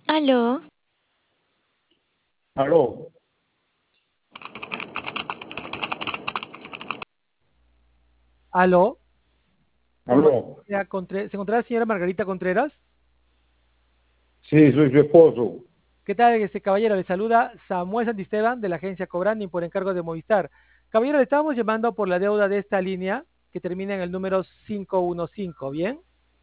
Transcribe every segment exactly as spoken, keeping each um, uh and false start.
Aló, Aló, Aló, con aló. Margarita Contre- ¿se encontrará la señora Margarita Contreras? Sí, soy su esposo. ¿Qué tal, este caballero? Le saluda Samuel Santisteban de la agencia Cobrani por encargo de Movistar. Caballero, le estábamos llamando por la deuda de esta línea que termina en el número quinientos quince, ¿bien?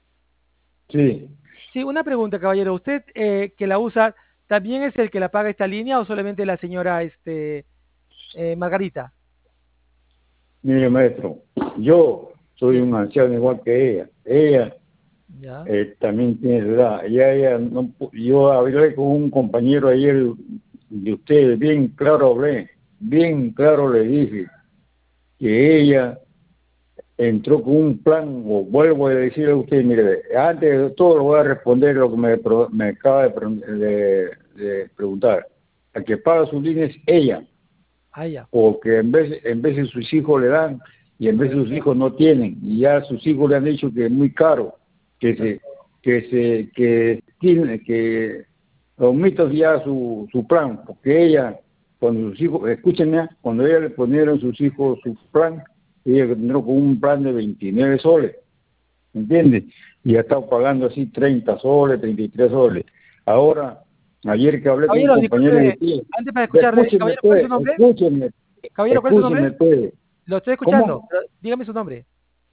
Sí. Sí, una pregunta, caballero. ¿Usted eh, que la usa, también es el que la paga esta línea o solamente la señora este, eh, Margarita? Mire, maestro, yo soy Sí, un anciano igual que ella. Ella ya. eh, también tiene su edad. Ella, ella no, pu- yo hablé con un compañero ayer de ustedes, bien claro hablé, bien claro le dije que ella entró con un plan, o vuelvo a decirle a usted, mire, antes de todo lo voy a responder lo que me, pro- me acaba de, pre- de- de preguntar. La que paga sus líneas es ella. Ah, ya. Porque en vez, en vez de sus hijos le dan y en vez de sus hijos no tienen, y ya sus hijos le han dicho que es muy caro, que se, que se, que tiene, que omitan ya su, su plan, porque ella, cuando sus hijos, escúchenme, cuando ella le ponieron sus hijos su plan, ella entró con un plan de veintinueve soles, ¿entiendes? Y ha estado pagando así treinta soles, treinta y tres soles. Ahora, ayer que hablé con un Caballero, compañero de disculpe, ti, antes para escucharle, escúcheme caballero, ¿cuál es su pues, nombre? escúcheme, Caballero, ¿cuál es su nombre? escúcheme pues. Lo estoy escuchando, ¿Cómo? pero dígame su nombre.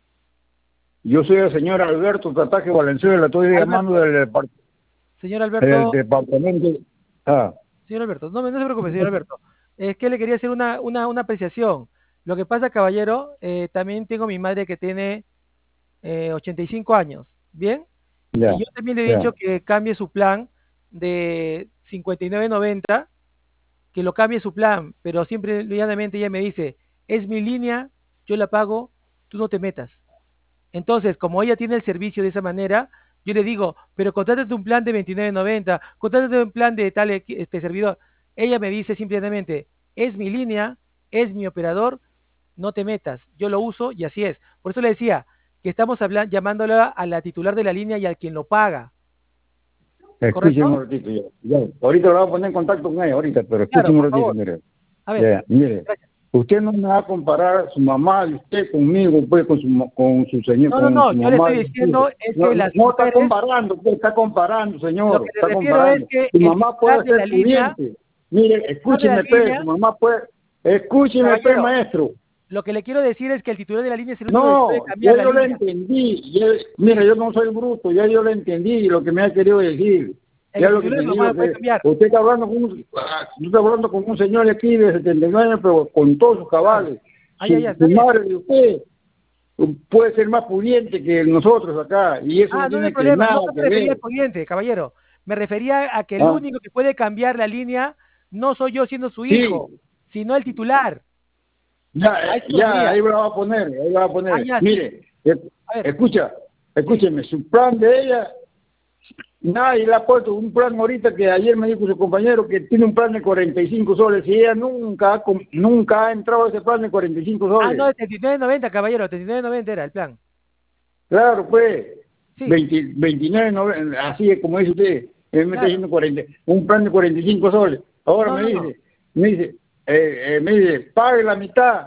Yo soy el señor Alberto Tataje Valenzuela, estoy llamando Alberto. del, depart- Señor del Alberto, departamento. Ah, señor Alberto, no, me- no se preocupe, señor Alberto. Es que le quería hacer una, una, una apreciación. Lo que pasa, caballero, eh, también tengo mi madre que tiene eh, ochenta y cinco años, ¿bien? ya, Y yo también le he ya. dicho que cambie su plan de cincuenta y nueve noventa, que lo cambie su plan, pero siempre llanamente ella me dice, es mi línea, yo la pago, tú no te metas. Entonces, como ella tiene el servicio de esa manera, yo le digo, pero contrátate un plan de veintinueve noventa, contrátate un plan de tal equi- este servidor. Ella me dice simplemente, es mi línea, es mi operador, no te metas, yo lo uso y así es. Por eso le decía que estamos hablando, llamándola a la titular de la línea y al quien lo paga, Escúcheme ¿correcto? un ratito ya. Ya. Ahorita lo voy a poner en contacto con ella, ahorita, pero Claro, escúcheme un por ratito, favor. mire. A ver, Ya, mire. gracias. Usted no me va a comparar su mamá de usted conmigo, pues, con su, ma- con su señor, No, no, con no, su yo le mamá estoy de usted. diciendo es No, que no, las no está mujeres, comparando, pues, está comparando, lo señor, que le está refiero es comparando. que Su el mamá titular puede de la ser línea, pudiente. Mire, el titular de la escúcheme, pues, línea, su mamá puede, escúcheme, pues, caballero, maestro. lo que le quiero decir es que el titular de la línea es el único que puede No, cambiar ya la yo lo línea. entendí. Ya- mira, yo no soy bruto, ya yo lo entendí lo que me ha querido decir. El Ya lo que titular te nomás digo lo puede que cambiar. usted está hablando con un, ah, usted está hablando con un señor aquí de setenta y nueve, pero con todos sus Claro. cabales. Ah, ya, Su, ya, está su bien. madre de usted puede ser más pudiente que nosotros acá y eso Ah, no no, no hay tiene que problema. No nada no me que refería al ver. cliente, caballero. Me refería a que el ¿Ah? único que puede cambiar la línea no soy yo siendo su Sí, hijo, sino el titular. ya, A eh, eso me ya, refería. ahí lo va a poner, ahí lo va a Ah, poner. ya, sí. Mire, eh, A ver, escucha, sí. escúcheme, su plan de ella. Nadie le ha puesto un plan ahorita que ayer me dijo su compañero que tiene un plan de cuarenta y cinco soles y ella nunca ha, com- nunca ha entrado a ese plan de cuarenta y cinco Ah, no, soles. de treinta y nueve noventa, caballero. treinta y nueve noventa era el plan. Claro, pues, Sí, veinte, veintinueve, no, así es como dice usted, él me está claro. diciendo cuarenta, un plan de cuarenta y cinco soles. Ahora No, me no, no. dice, me dice, eh, eh, me dice, pague la mitad,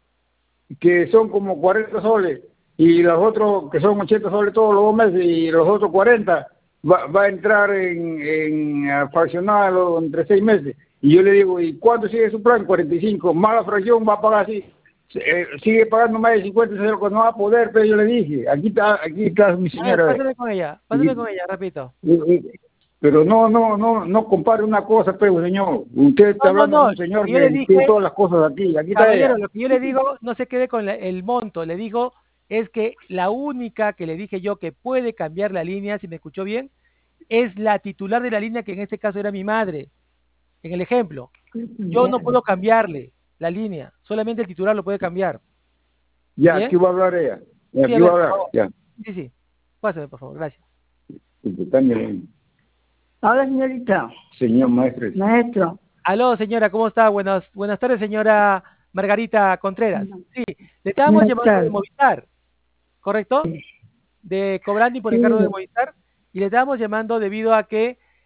que son como cuarenta soles, y los otros, que son ochenta soles todos los dos meses, y los otros cuarenta, va, va a entrar en, en a fraccionarlo entre seis meses. Y yo le digo, ¿y cuánto sigue su plan? cuarenta y cinco, más la fracción va a pagar así. Eh, sigue pagando más de cincuenta, no va a poder, pero yo le dije, aquí está, aquí está mi A ver, señora. pásame con ella. Y- Pásame con ella, repito. y- y- pero no, no, no, no compare una cosa, pero señor, usted está No, no, hablando con no. un Lo señor que yo le que tiene dije, todas las cosas aquí, aquí está caballero, ella. lo que yo le digo, no se quede con la- el monto. Le digo, es que la única que le dije yo que puede cambiar la línea, si me escuchó bien, es la titular de la línea, que en este caso era mi madre. En el ejemplo, yo no puedo cambiarle la línea, solamente el titular lo puede cambiar. Ya, ¿Bien? aquí va a hablar ella. Ya, Sí, a aquí va a ver, por hablar. favor. Ya. Sí, sí. Pásame, por favor, gracias. Porque también, Hola, señorita. señor maestro. Maestro. Aló, señora, ¿cómo está? Buenas, buenas tardes, señora Margarita Contreras. Sí, le estábamos Buenas llamando de tardes. Movistar, ¿correcto? De Cobrandi por encargo de Sí, Movistar. Y le estábamos llamando debido a que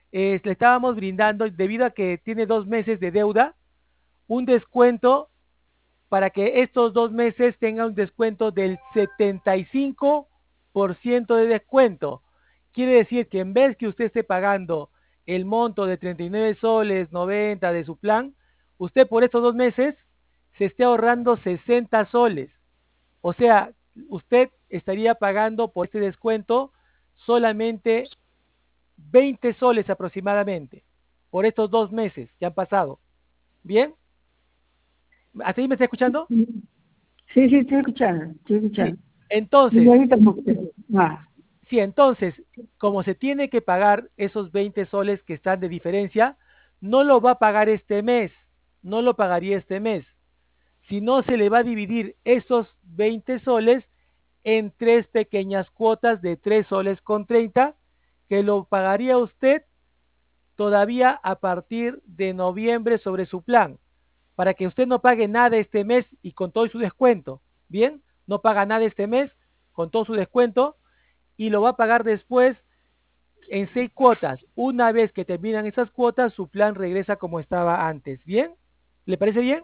eh, le estábamos brindando, debido a que tiene dos meses de deuda, un descuento para que estos dos meses tengan un descuento del setenta y cinco por ciento de descuento. Quiere decir que en vez que usted esté pagando el monto de treinta y nueve soles noventa de su plan, usted por estos dos meses se esté ahorrando sesenta soles. O sea, usted estaría pagando por este descuento solamente veinte soles aproximadamente por estos dos meses que han pasado. ¿Bien? ¿Hasta ahí me está escuchando? Sí, sí, estoy escuchando, estoy Sí. escuchando. Entonces, Señorita, porque- ah, sí, entonces, como se tiene que pagar esos veinte soles que están de diferencia, no lo va a pagar este mes, no lo pagaría este mes, sino se le va a dividir esos veinte soles en tres pequeñas cuotas de tres soles con treinta, que lo pagaría usted todavía a partir de noviembre sobre su plan, para que usted no pague nada este mes y con todo su descuento. Bien, no paga nada este mes con todo su descuento y lo va a pagar después en seis cuotas. Una vez que terminan esas cuotas, su plan regresa como estaba antes. ¿Bien? ¿Le parece bien?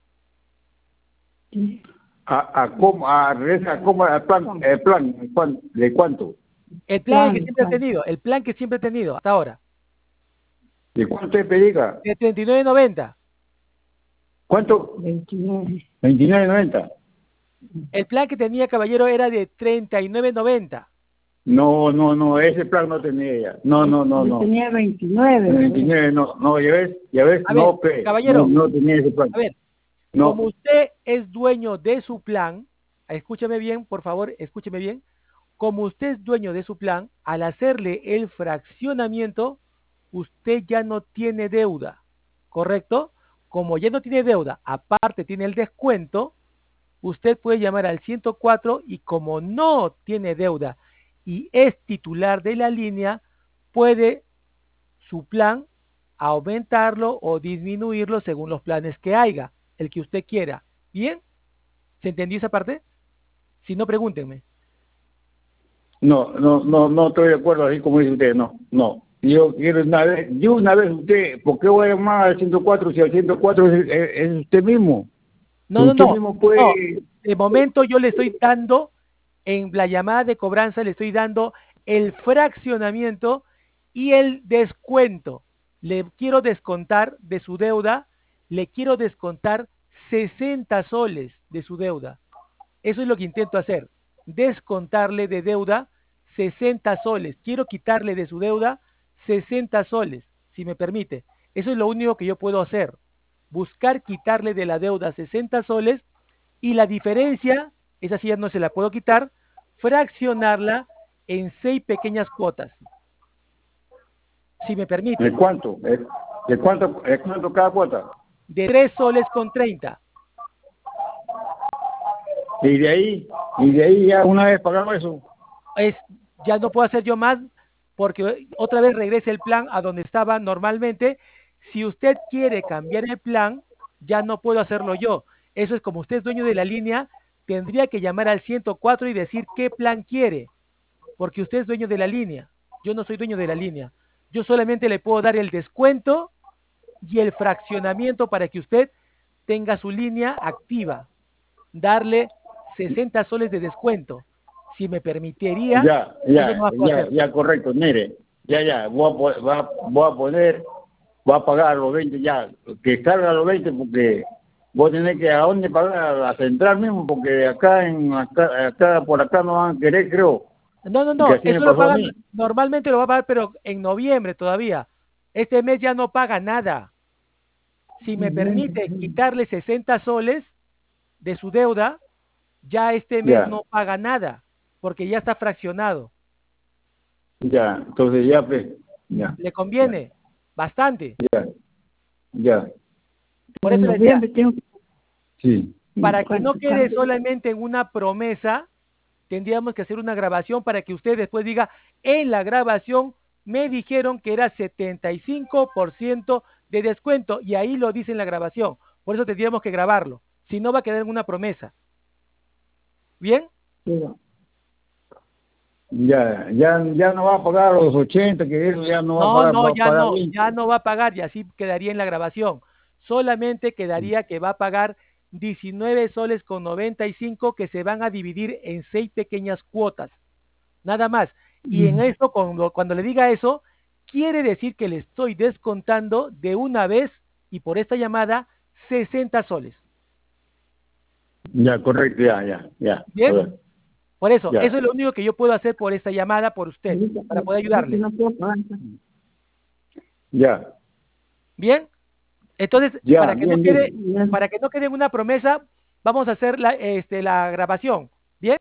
sí. ¿A, a cómo, a, regresa a cómo, al plan, el plan, ¿cuán- ¿de cuánto? El plan que ¿Cuándo? siempre ha ¿Cuándo? tenido, el plan que siempre ha tenido hasta ahora, ¿De cuánto es pediga? de treinta y nueve noventa. ¿Cuánto? veintinueve. veintinueve noventa. El plan que tenía Caballero era de treinta y nueve noventa. No, no, no, ese plan no tenía ella. No, no, no, Yo no. tenía veintinueve. veintinueve, no, no, ya ves, ya ves, A ver, no, pe, no, caballero, no tenía ese plan. a ver, como No, usted es dueño de su plan, escúcheme bien, por favor, escúcheme bien. Como usted es dueño de su plan, al hacerle el fraccionamiento, usted ya no tiene deuda, ¿correcto? Como ya no tiene deuda, aparte tiene el descuento, usted puede llamar al ciento cuatro y como no tiene deuda y es titular de la línea, puede su plan aumentarlo o disminuirlo según los planes que haya, el que usted quiera. ¿Bien? ¿Se entendió esa parte? Si no, pregúntenme. no, no, no, no estoy de acuerdo así como dice usted, no, no. Yo quiero una vez, yo una vez usted, ¿por qué voy a llamar al ciento cuatro si al ciento cuatro es, es, es usted mismo? No, no, Usted no, mismo no. puede, De momento yo le estoy dando, en la llamada de cobranza, le estoy dando el fraccionamiento y el descuento. Le quiero descontar de su deuda, le quiero descontar sesenta soles de su deuda. Eso es lo que intento hacer, descontarle de deuda sesenta soles. Quiero quitarle de su deuda sesenta soles, si me permite. Eso es lo único que yo puedo hacer. Buscar quitarle de la deuda sesenta soles y la diferencia, esa sí ya no se la puedo quitar, fraccionarla en seis pequeñas cuotas, si me ¿de permite, cuánto? ¿De, de cuánto, de cuánto cada cuota? de tres soles con treinta. Y de ahí, y de ahí ya una vez pagado eso, Es, ya no puedo hacer yo más porque otra vez regrese el plan a donde estaba normalmente. Si usted quiere cambiar el plan, ya no puedo hacerlo yo. Eso es como usted es dueño de la línea, tendría que llamar al ciento cuatro y decir qué plan quiere, porque usted es dueño de la línea. Yo no soy dueño de la línea. Yo solamente le puedo dar el descuento y el fraccionamiento para que usted tenga su línea activa, darle sesenta soles de descuento. Si me permitiría, ya, eso no ya, va a poder ya, hacer. ya, correcto, mire, ya, ya, voy a, po- va- voy a poner, voy a pagar los veinte ya, que carga los veinte porque voy a tener que a dónde pagar, a la central mismo, porque acá, en acá, acá por acá no van a querer, creo, No, no, que no, así me eso lo pasó a pagan, mí. normalmente lo va a pagar, pero en noviembre todavía. Este mes ya no paga nada. Si me permite quitarle sesenta soles de su deuda, ya este mes Ya, no paga nada, porque ya está fraccionado. ya, entonces ya, pues, ya, Le ya, conviene bastante. ya, ya, Por En eso le decía, noviembre tengo que... sí, para que no ¿Cuánto? quede ¿Cuánto? solamente en una promesa, tendríamos que hacer una grabación para que usted después diga, en la grabación me dijeron que era setenta y cinco por ciento de descuento y ahí lo dice en la grabación. Por eso tendríamos que grabarlo. Si no va a quedar en una promesa. ¿Bien? Pero, Ya, ya, ya no va a pagar los ochenta, que eso ya no va a No, pagar. no, va a ya pagar no, veinte. ya no va a pagar y así quedaría en la grabación. Solamente quedaría que va a pagar diecinueve soles con noventa y cinco que se van a dividir en seis pequeñas cuotas. Nada más. Y en eso, cuando, cuando le diga eso, quiere decir que le estoy descontando de una vez y por esta llamada sesenta soles. Ya, correcto, ya, ya, ya. ¿Bien? Correcto. Por eso, Ya, eso es lo único que yo puedo hacer por esta llamada por usted, Ahorita- para poder ahorita ayudarle. no puedo pagar. ya, ¿Bien? Entonces, ya, para que no bien, quede, bien. para que no quede una promesa, vamos a hacer la, este, la grabación. ¿Bien?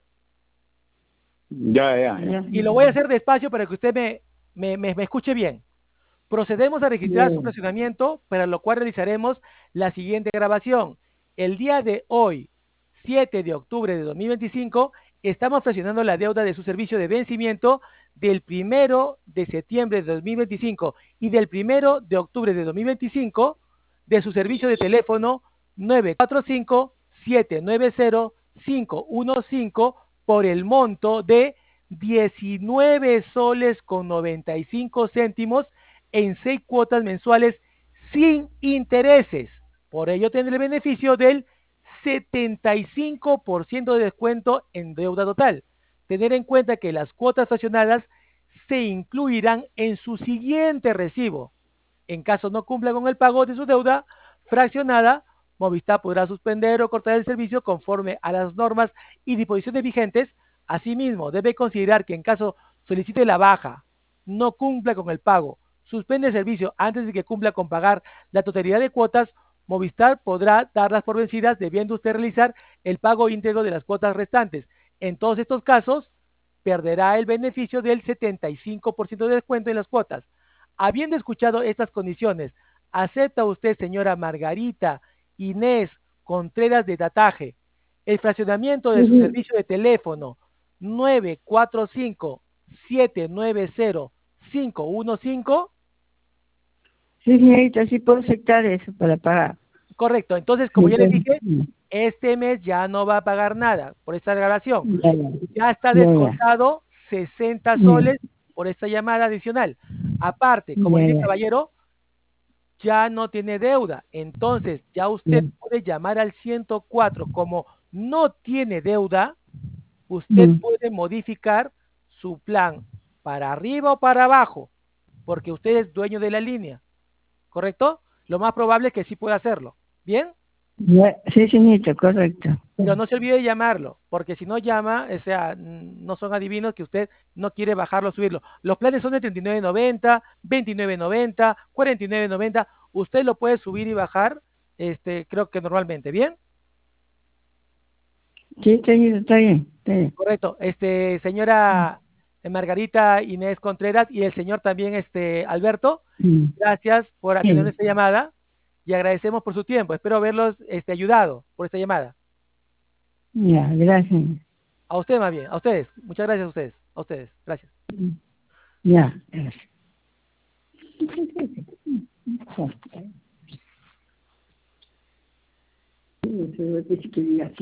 Ya, ya, ya. Ya, Y lo voy a hacer despacio para que usted me, me, me, me escuche bien. Procedemos a registrar su bien. fraccionamiento, para lo cual realizaremos la siguiente grabación. El día de hoy, siete de octubre de dos mil veinticinco, estamos fraccionando la deuda de su servicio de vencimiento del primero de septiembre de dos mil veinticinco y del primero de octubre de dos mil veinticinco de su servicio de teléfono nueve cuatro cinco, siete nueve cero, cinco uno cinco por el monto de diecinueve soles con noventa y cinco céntimos en seis cuotas mensuales sin intereses. Por ello tendrá el beneficio del setenta y cinco por ciento de descuento en deuda total. Tener en cuenta que las cuotas fraccionadas se incluirán en su siguiente recibo. En caso no cumpla con el pago de su deuda fraccionada, Movistar podrá suspender o cortar el servicio conforme a las normas y disposiciones vigentes. Asimismo, debe considerar que en caso solicite la baja, no cumpla con el pago, suspende el servicio antes de que cumpla con pagar la totalidad de cuotas, Movistar podrá darlas por vencidas, debiendo usted realizar el pago íntegro de las cuotas restantes. En todos estos casos, perderá el beneficio del setenta y cinco por ciento de descuento en las cuotas. Habiendo escuchado estas condiciones, ¿acepta usted, señora Margarita Inés Contreras de Dataje, el fraccionamiento de Sí, su sí, servicio de teléfono nueve cuatro cinco, siete nueve cero, cinco uno cinco? sí, señorita, sí puedo aceptar eso para pagar. Correcto. Entonces, como Sí, ya les dije, sí. este mes ya no va a pagar nada por esta grabación. Ya, ya, Ya está ya, ya. descontado sesenta Mm, soles por esta llamada adicional. Aparte, como ya, le dije, ya, caballero, ya no tiene deuda. Entonces, ya ya. usted puede llamar al ciento cuatro. Como no tiene deuda, usted Mm, puede modificar su plan para arriba o para abajo, porque usted es dueño de la línea, ¿correcto? Lo más probable es que sí pueda hacerlo. ¿Bien? ya. Sí, señorita, correcto. Pero no se olvide de llamarlo, porque si no llama, o sea, mm, no son adivinos que usted no quiere bajarlo o subirlo. Los planes son de treinta y nueve noventa, veintinueve noventa, cuarenta y nueve noventa. Usted lo puede subir y bajar, este, creo que normalmente, ¿bien? Sí, señorita, está bien, está bien. Correcto. Este, señora Margarita Inés Contreras y el señor también, este, Alberto, Mm, gracias por atender sí, esta llamada y agradecemos por su tiempo. Espero haberlos, este, ayudado por esta llamada. ya, gracias. A usted más bien, a ustedes. Muchas gracias a ustedes. A ustedes. Gracias. Mm, ya, gracias. Sí, sí, sí, sí, sí, sí,